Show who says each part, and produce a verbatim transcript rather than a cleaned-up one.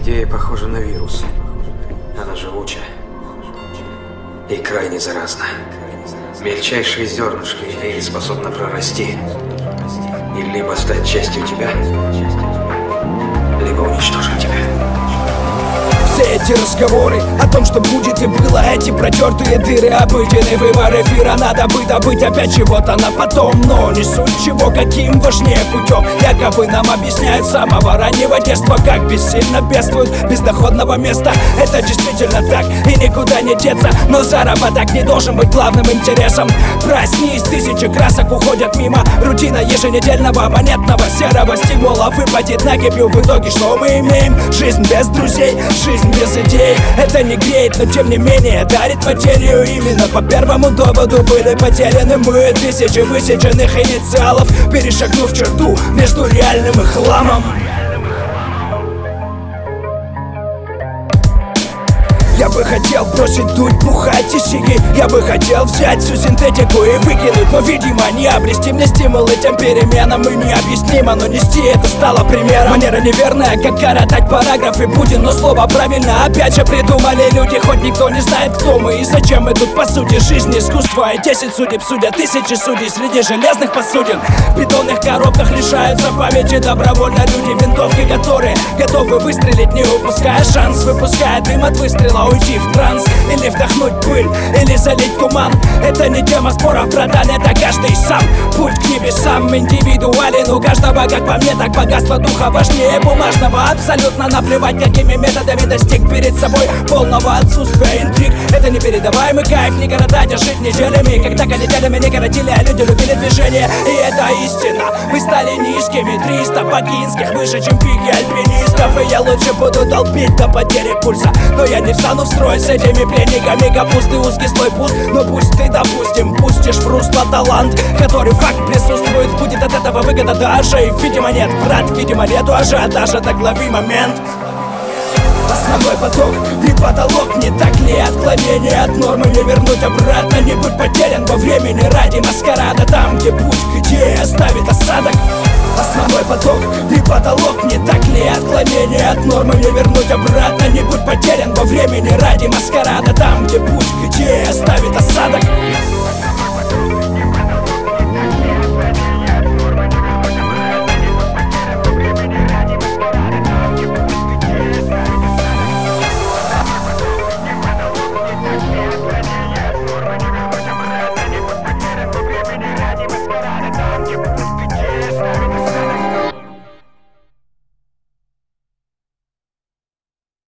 Speaker 1: Идея похожа на вирус. Она живуча и крайне заразна. Мельчайшее зернышко идеи способно прорасти и либо стать частью тебя, либо уничтожить тебя.
Speaker 2: Все эти разговоры о том, что будет и было, эти протертые дыры, обыденный выбор эфира. Надо бы добыть опять чего-то на потом, но не суть чего, каким важнее путем. Якобы нам объясняют с самого раннего детства, как бессильно бедствуют без доходного места. Это действительно так и никуда не деться, но заработок не должен быть главным интересом. Проснись, тысячи красок уходят мимо. Рутина еженедельного монетного серого стимула выпадет на гибель. В итоге что мы имеем? Жизнь без друзей, жизнь без идей. Это не греет, но тем не менее дарит потерю. Именно по первому доводу были потеряны мы. Тысячи высеченных инициалов, перешагнув черту между реальным и хламом. Я бы хотел бросить дуть, бухать и сиги. Я бы хотел взять всю синтетику и выкинуть, но, видимо, не обрести мне стимулы тем переменам. И необъяснимо, но нести это стало примером. Манера неверная, как коротать параграфы Путин, но слово правильно опять же придумали люди. Хоть никто не знает, кто мы и зачем мы тут по сути. Жизнь, искусство и десять судеб судят тысячи судей среди железных посудин. В бетонных коробках лишаются памяти добровольно люди. Винтовки, которые готовы выстрелить, не упуская шанс, выпуская дым от выстрела. Уйти в транс, или вдохнуть пыль, или залить туман. Это не тема споров, братан, это каждый сам. Путь к небесам индивидуален у каждого, как по мне, так богатство духа важнее бумажного. Абсолютно наплевать, какими методами достиг перед собой полного отсутствия интриг. Это непередаваемый кайф, не коротать, а жить неделями. Когда неделями не коротили, а люди любили движение. И это истина, мы стали низкими. Триста бакинских выше, чем пики альпинистов. И я лучше буду долбить до потери пульса, но я не встану в строй с этими пленниками. Капусты узкий слой пуст, но пусть ты, допустим, пустишь в русло талант, который факт присутствует. Будет от этого выгода даже, и видимо нет, брат, видимо нету ажиотажа, так лови момент. Основной поток и потолок, не так ли? Отклонение от нормы не вернуть обратно. Не будь потерян во времени ради маскарада. Там, где путь к идее оставит осадок. Основной поток и потолок, не так ли? Отклонение от нормы не вернуть обратно. Не будь потерян во времени ради маскарада. Там, где путь к идее оставит осадок.